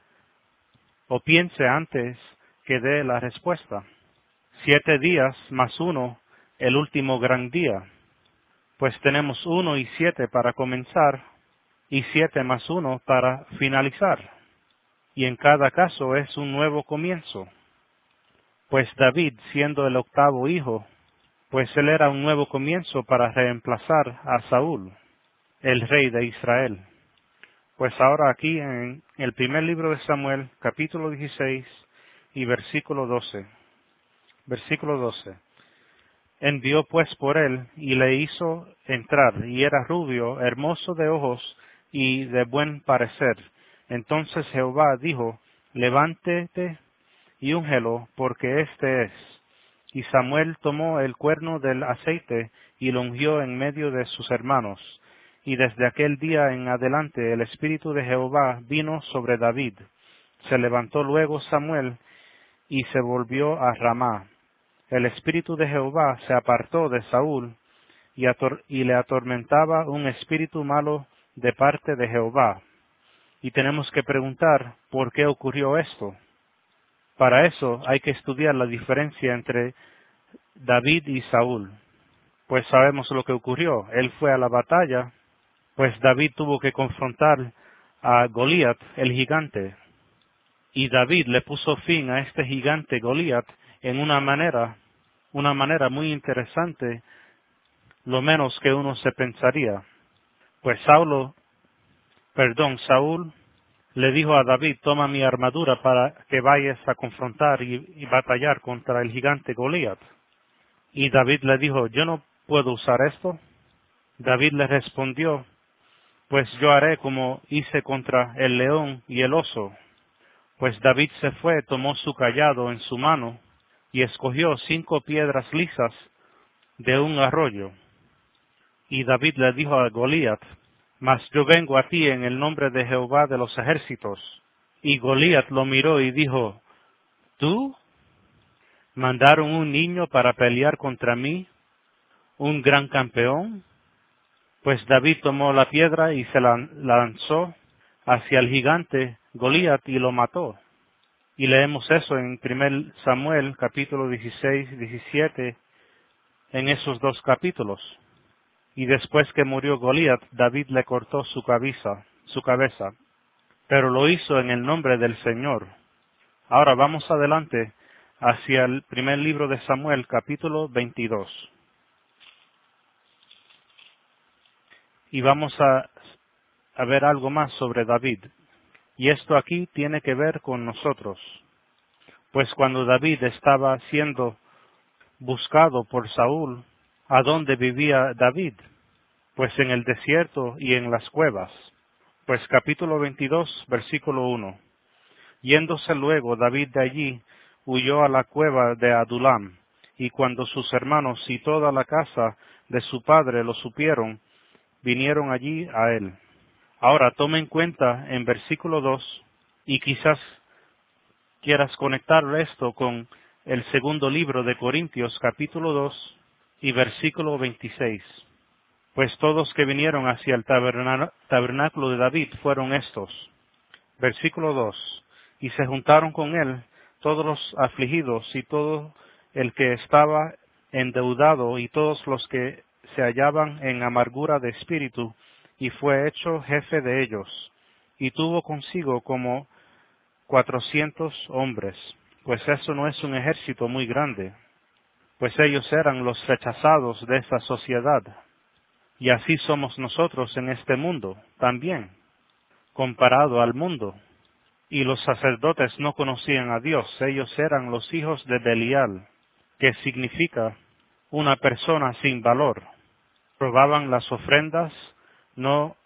o piense antes que dé la respuesta. Siete días más uno, el último gran día. Pues tenemos uno y siete para comenzar y siete más uno para finalizar. Y en cada caso es un nuevo comienzo. Pues David, siendo el octavo hijo, pues él era un nuevo comienzo para reemplazar a Saúl, el rey de Israel. Pues ahora aquí en el primer libro de Samuel, capítulo dieciséis y versículo doce. Versículo doce. Envió pues por él y le hizo entrar, y era rubio, hermoso de ojos y de buen parecer. Entonces Jehová dijo, levántate y úngelo, porque este es. Y Samuel tomó el cuerno del aceite y lo ungió en medio de sus hermanos. Y desde aquel día en adelante el Espíritu de Jehová vino sobre David. Se levantó luego Samuel y se volvió a Ramá. El Espíritu de Jehová se apartó de Saúl y, ator- y le atormentaba un espíritu malo de parte de Jehová. Y tenemos que preguntar por qué ocurrió esto. Para eso hay que estudiar la diferencia entre David y Saúl. Pues sabemos lo que ocurrió. Él fue a la batalla, pues David tuvo que confrontar a Goliat, el gigante. Y David le puso fin a este gigante Goliat en una manera, una manera muy interesante, lo menos que uno se pensaría. Pues Saulo, perdón, Saúl le dijo a David, toma mi armadura para que vayas a confrontar y, y batallar contra el gigante Goliat. Y David le dijo, yo no puedo usar esto. David le respondió, pues yo haré como hice contra el león y el oso. Pues David se fue, tomó su cayado en su mano y escogió cinco piedras lisas de un arroyo. Y David le dijo a Goliat, mas yo vengo a ti en el nombre de Jehová de los ejércitos. Y Goliat lo miró y dijo, ¿tú? ¿Mandaron un niño para pelear contra mí, un gran campeón? Pues David tomó la piedra y se la lanzó hacia el gigante Goliat y lo mató. Y leemos eso en primer Samuel capítulo dieciséis, diecisiete, en esos dos capítulos. Y después que murió Goliat, David le cortó su cabeza, su cabeza, pero lo hizo en el nombre del Señor. Ahora vamos adelante hacia el primer libro de Samuel, capítulo veintidós. Y vamos a, a ver algo más sobre David. Y esto aquí tiene que ver con nosotros. Pues cuando David estaba siendo buscado por Saúl, ¿a dónde vivía David? Pues en el desierto y en las cuevas. Pues capítulo veintidós, versículo uno. Yéndose luego David de allí, huyó a la cueva de Adulam, y cuando sus hermanos y toda la casa de su padre lo supieron, vinieron allí a él. Ahora tome en cuenta en versículo dos, y quizás quieras conectar esto con el segundo libro de Corintios, capítulo dos y versículo veintiséis. Pues todos que vinieron hacia el taberna- tabernáculo de David fueron estos. Versículo dos. Y se juntaron con él todos los afligidos y todo el que estaba endeudado y todos los que se hallaban en amargura de espíritu, y fue hecho jefe de ellos. Y tuvo consigo como cuatrocientos hombres, pues eso no es un ejército muy grande, pues ellos eran los rechazados de esa sociedad. Y así somos nosotros en este mundo también, comparado al mundo. Y los sacerdotes no conocían a Dios, ellos eran los hijos de Belial, que significa una persona sin valor. Robaban las ofrendas, no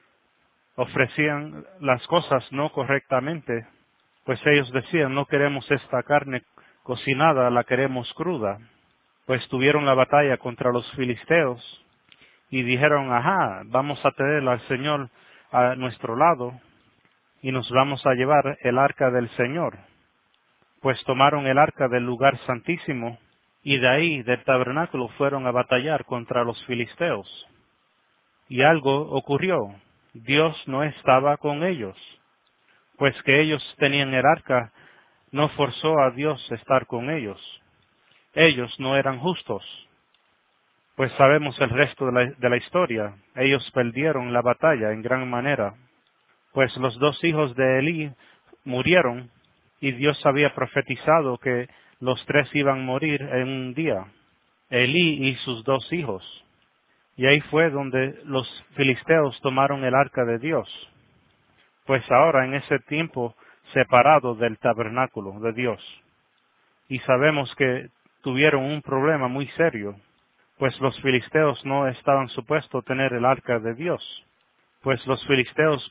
ofrecían las cosas no correctamente, pues ellos decían, no queremos esta carne cocinada, la queremos cruda. Pues tuvieron la batalla contra los filisteos, y dijeron, ajá, vamos a tener al Señor a nuestro lado, y nos vamos a llevar el arca del Señor. Pues tomaron el arca del lugar santísimo, y de ahí, del tabernáculo, fueron a batallar contra los filisteos. Y algo ocurrió, Dios no estaba con ellos, pues que ellos tenían el arca, no forzó a Dios a estar con ellos. Ellos no eran justos. Pues sabemos el resto de la, de la historia. Ellos perdieron la batalla en gran manera. Pues los dos hijos de Elí murieron, y Dios había profetizado que los tres iban a morir en un día, Elí y sus dos hijos. Y ahí fue donde los filisteos tomaron el arca de Dios. Pues ahora en ese tiempo separado del tabernáculo de Dios. Y sabemos que tuvieron un problema muy serio, pues los filisteos no estaban supuestos a tener el arca de Dios, pues los filisteos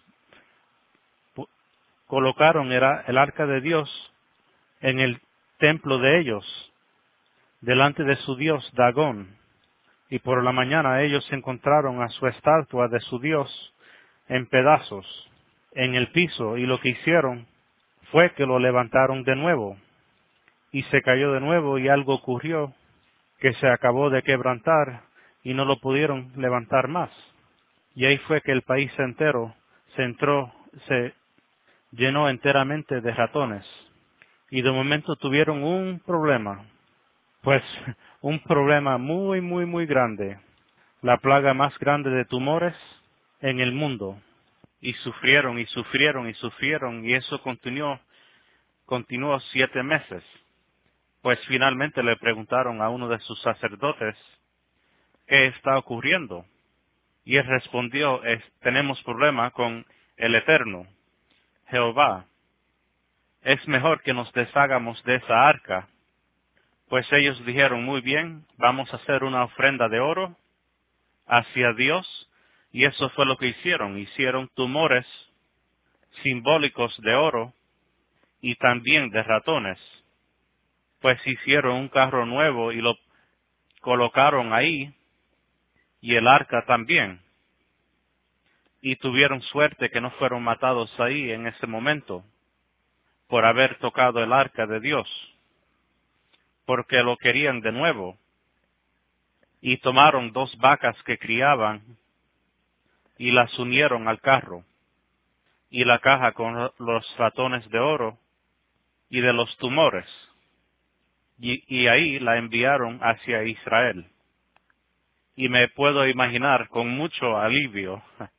colocaron el, el arca de Dios en el templo de ellos, delante de su dios Dagón, y por la mañana ellos encontraron a su estatua de su dios en pedazos en el piso, y lo que hicieron fue que lo levantaron de nuevo, y se cayó de nuevo, y algo ocurrió que se acabó de quebrantar y no lo pudieron levantar más. Y ahí fue que el país entero se entró, se llenó enteramente de ratones. Y de momento tuvieron un problema, pues un problema muy, muy, muy grande. La plaga más grande de tumores en el mundo. Y sufrieron y sufrieron y sufrieron, y eso continuó, continuó siete meses. Pues finalmente le preguntaron a uno de sus sacerdotes, ¿qué está ocurriendo? Y él respondió, es, tenemos problema con el Eterno, Jehová. Es mejor que nos deshagamos de esa arca. Pues ellos dijeron, muy bien, vamos a hacer una ofrenda de oro hacia Dios, y eso fue lo que hicieron. Hicieron tumores simbólicos de oro y también de ratones. Pues hicieron un carro nuevo y lo colocaron ahí, y el arca también. Y tuvieron suerte que no fueron matados ahí en ese momento, por haber tocado el arca de Dios, porque lo querían de nuevo. Y tomaron dos vacas que criaban, y las unieron al carro, y la caja con los ratones de oro y de los tumores, y, y ahí la enviaron hacia Israel. Y me puedo imaginar con mucho alivio,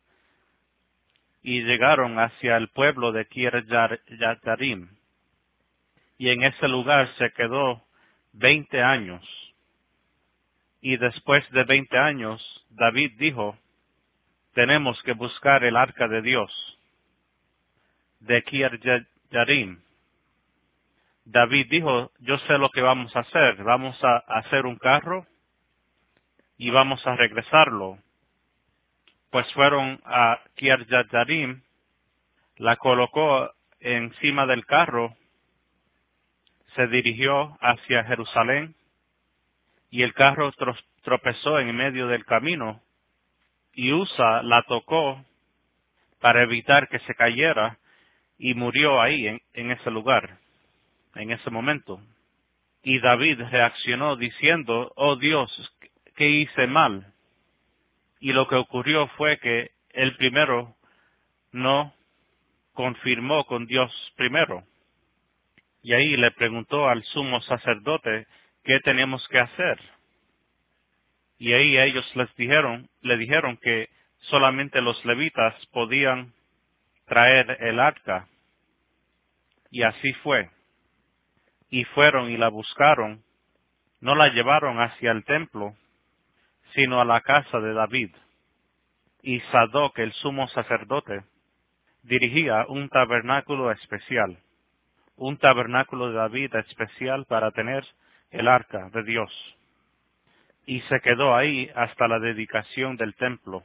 y llegaron hacia el pueblo de Kirjat Jearim, y en ese lugar se quedó veinte años. Y después de veinte años, David dijo, tenemos que buscar el arca de Dios, de Kirjat Jearim. David dijo, yo sé lo que vamos a hacer, vamos a hacer un carro y vamos a regresarlo. Pues fueron a Kirjat Jearim, la colocó encima del carro, se dirigió hacia Jerusalén, y el carro tro tropezó en medio del camino, y Usa la tocó para evitar que se cayera, y murió ahí, en, en ese lugar, en ese momento. Y David reaccionó diciendo, oh Dios, ¿qué hice mal? Y lo que ocurrió fue que él primero no confirmó con Dios primero. Y ahí le preguntó al sumo sacerdote, ¿qué tenemos que hacer? Y ahí ellos les dijeron, le dijeron que solamente los levitas podían traer el arca. Y así fue. Y fueron y la buscaron. No la llevaron hacia el templo, sino a la casa de David. Y Sadoc, el sumo sacerdote, dirigía un tabernáculo especial. Un tabernáculo de David especial para tener el arca de Dios. Y se quedó ahí hasta la dedicación del templo.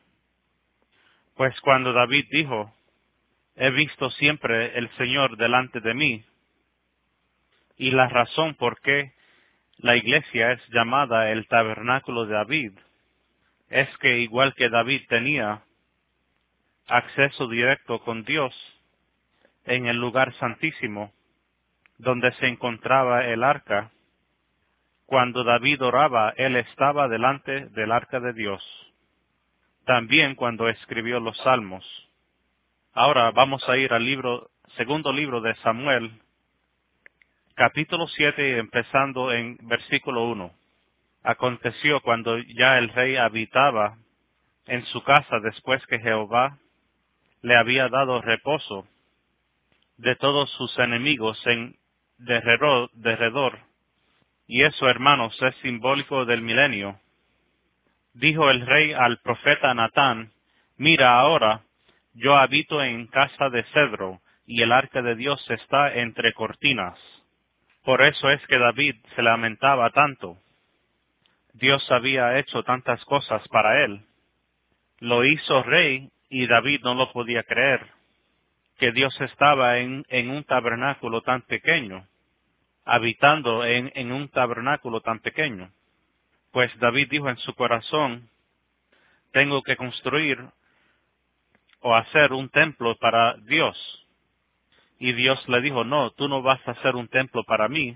Pues cuando David dijo, he visto siempre el Señor delante de mí, y la razón por qué la iglesia es llamada el tabernáculo de David, es que igual que David tenía acceso directo con Dios en el lugar santísimo, donde se encontraba el arca, cuando David oraba, él estaba delante del arca de Dios. También cuando escribió los salmos. Ahora vamos a ir al libro, segundo libro de Samuel, capítulo siete, empezando en versículo uno. Aconteció cuando ya el rey habitaba en su casa después que Jehová le había dado reposo de todos sus enemigos en derredor, derredor. Y eso, hermanos, es simbólico del milenio. Dijo el rey al profeta Natán, mira ahora, yo habito en casa de cedro, y el arca de Dios está entre cortinas. Por eso es que David se lamentaba tanto. Dios había hecho tantas cosas para él. Lo hizo rey, y David no lo podía creer, que Dios estaba en, en un tabernáculo tan pequeño, habitando en, en un tabernáculo tan pequeño. Pues David dijo en su corazón, tengo que construir o hacer un templo para Dios. Y Dios le dijo, no, tú no vas a hacer un templo para mí,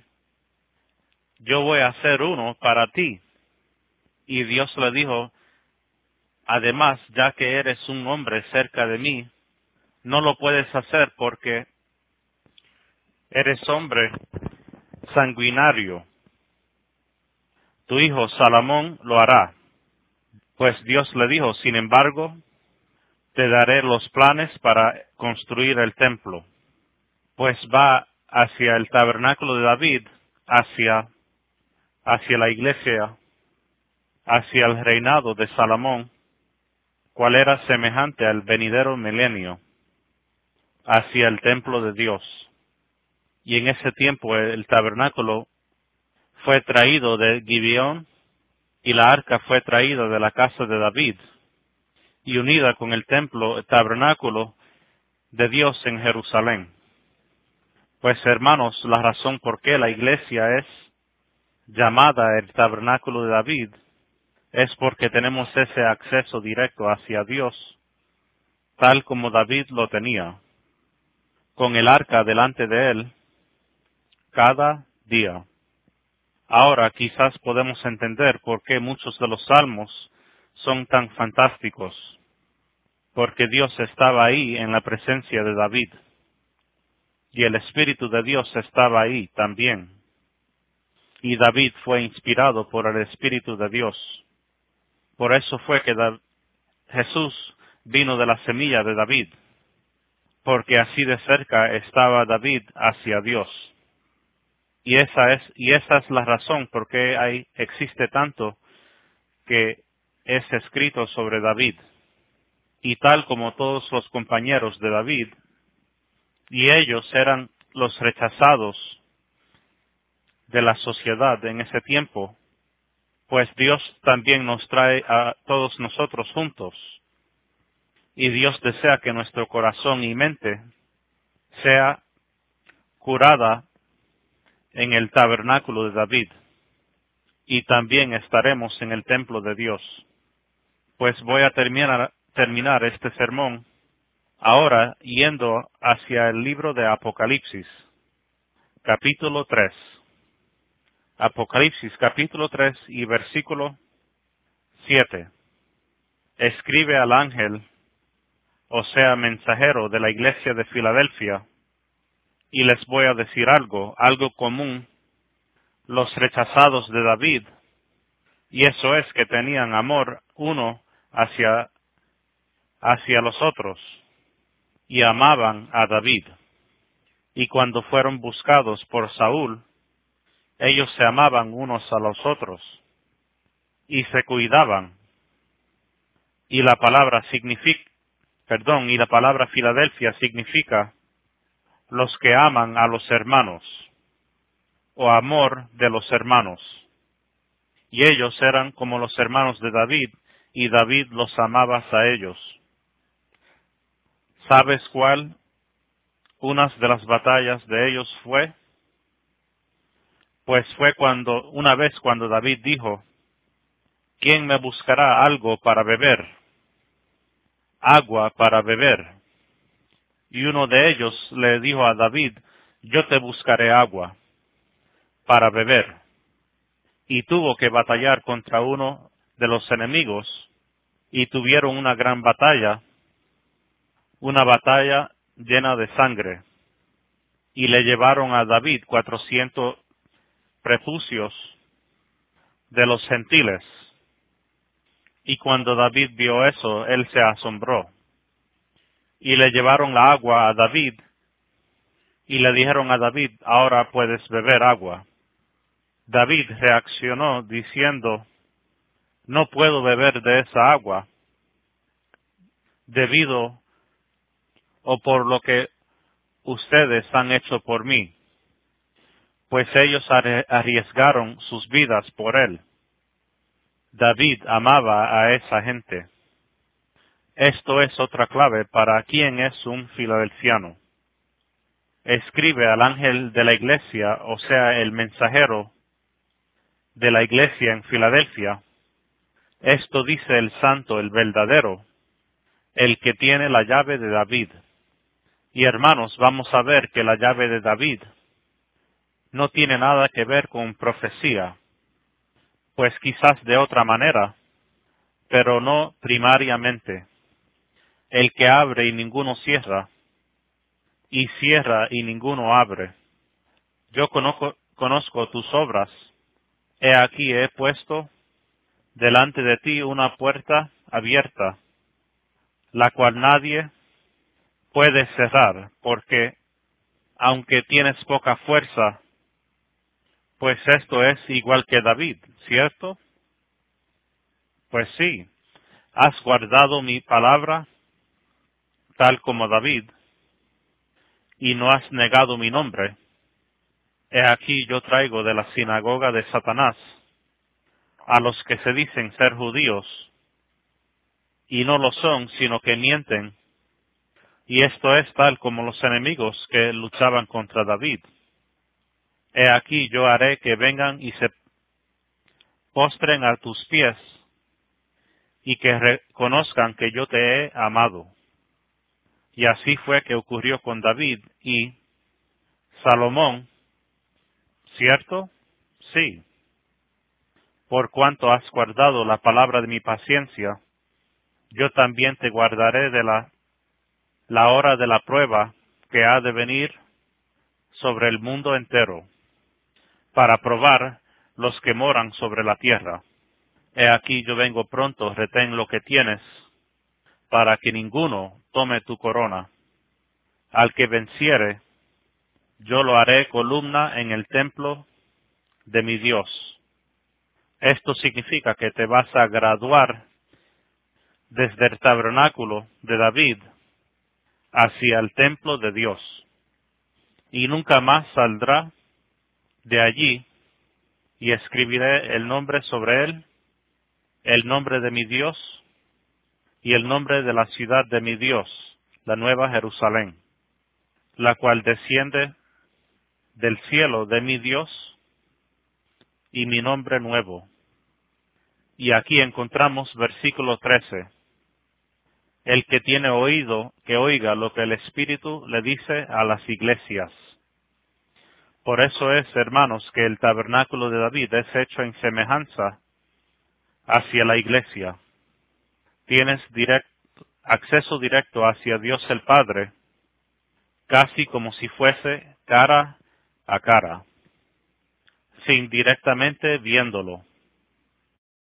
yo voy a hacer uno para ti. Y Dios le dijo, además, ya que eres un hombre cerca de mí, no lo puedes hacer porque eres hombre sanguinario. Tu hijo Salomón lo hará. Pues Dios le dijo, sin embargo, te daré los planes para construir el templo, pues va hacia el tabernáculo de David, hacia, hacia la iglesia, hacia el reinado de Salomón, cual era semejante al venidero milenio, hacia el templo de Dios. Y en ese tiempo el tabernáculo fue traído de Gibeón, y la arca fue traída de la casa de David, y unida con el templo, el tabernáculo de Dios en Jerusalén. Pues hermanos, la razón por qué la iglesia es llamada el tabernáculo de David es porque tenemos ese acceso directo hacia Dios, tal como David lo tenía, con el arca delante de él cada día. Ahora quizás podemos entender por qué muchos de los salmos son tan fantásticos, porque Dios estaba ahí en la presencia de David, y el Espíritu de Dios estaba ahí también, y David fue inspirado por el Espíritu de Dios. Por eso fue que Da- Jesús vino de la semilla de David, porque así de cerca estaba David hacia Dios. Y esa es, y esa es la razón por qué hay, existe tanto que es escrito sobre David. Y tal como todos los compañeros de David, y ellos eran los rechazados de la sociedad en ese tiempo, pues Dios también nos trae a todos nosotros juntos. Y Dios desea que nuestro corazón y mente sea curada en el tabernáculo de David, y también estaremos en el templo de Dios. Pues voy a terminar, terminar este sermón ahora yendo hacia el libro de Apocalipsis, capítulo tres. Apocalipsis, capítulo tres y versículo siete. Escribe al ángel, o sea, mensajero de la iglesia de Filadelfia, y les voy a decir algo, algo común, los rechazados de David, y eso es que tenían amor uno hacia, hacia los otros, y amaban a David. Y cuando fueron buscados por Saúl, ellos se amaban unos a los otros, y se cuidaban. Y la palabra significa, perdón, y la palabra Filadelfia significa los que aman a los hermanos, o amor de los hermanos. Y ellos eran como los hermanos de David, y David los amaba a ellos. ¿Sabes cuál una de las batallas de ellos fue? Pues fue cuando, una vez cuando David dijo, ¿quién me buscará algo para beber? Agua para beber. Y uno de ellos le dijo a David, yo te buscaré agua para beber. Y tuvo que batallar contra uno de los enemigos, y tuvieron una gran batalla, una batalla llena de sangre. Y le llevaron a David cuatrocientos prepucios de los gentiles. Y cuando David vio eso, él se asombró. Y le llevaron la agua a David, y le dijeron a David, ahora puedes beber agua. David reaccionó diciendo, no puedo beber de esa agua, debido o por lo que ustedes han hecho por mí, pues ellos arriesgaron sus vidas por él. David amaba a esa gente. Esto es otra clave para quién es un filadelfiano. Escribe al ángel de la iglesia, o sea, el mensajero de la iglesia en Filadelfia. Esto dice el santo, el verdadero, el que tiene la llave de David. Y hermanos, vamos a ver que la llave de David no tiene nada que ver con profecía, pues quizás de otra manera, pero no primariamente. El que abre y ninguno cierra, y cierra y ninguno abre. Yo conozco, conozco tus obras. He aquí he puesto delante de ti una puerta abierta, la cual nadie puede cerrar, porque aunque tienes poca fuerza, pues esto es igual que David, ¿cierto? Pues sí, has guardado mi palabra, tal como David, y no has negado mi nombre. He aquí yo traigo de la sinagoga de Satanás a los que se dicen ser judíos, y no lo son, sino que mienten, y esto es tal como los enemigos que luchaban contra David. He aquí yo haré que vengan y se postren a tus pies, y que reconozcan que yo te he amado. Y así fue que ocurrió con David y Salomón, ¿cierto? Sí. Por cuanto has guardado la palabra de mi paciencia, yo también te guardaré de la, la hora de la prueba que ha de venir sobre el mundo entero, para probar los que moran sobre la tierra. He aquí yo vengo pronto, retén lo que tienes, para que ninguno tome tu corona. Al que venciere, yo lo haré columna en el templo de mi Dios. Esto significa que te vas a graduar desde el tabernáculo de David hacia el templo de Dios, y nunca más saldrá de allí, y escribiré el nombre sobre él, el nombre de mi Dios, y el nombre de la ciudad de mi Dios, la nueva Jerusalén, la cual desciende del cielo de mi Dios, y mi nombre nuevo. Y aquí encontramos versículo trece. El que tiene oído, que oiga lo que el Espíritu le dice a las iglesias. Por eso es, hermanos, que el tabernáculo de David es hecho en semejanza hacia la iglesia. Tienes direct, acceso directo hacia Dios el Padre, casi como si fuese cara a cara, sin directamente viéndolo.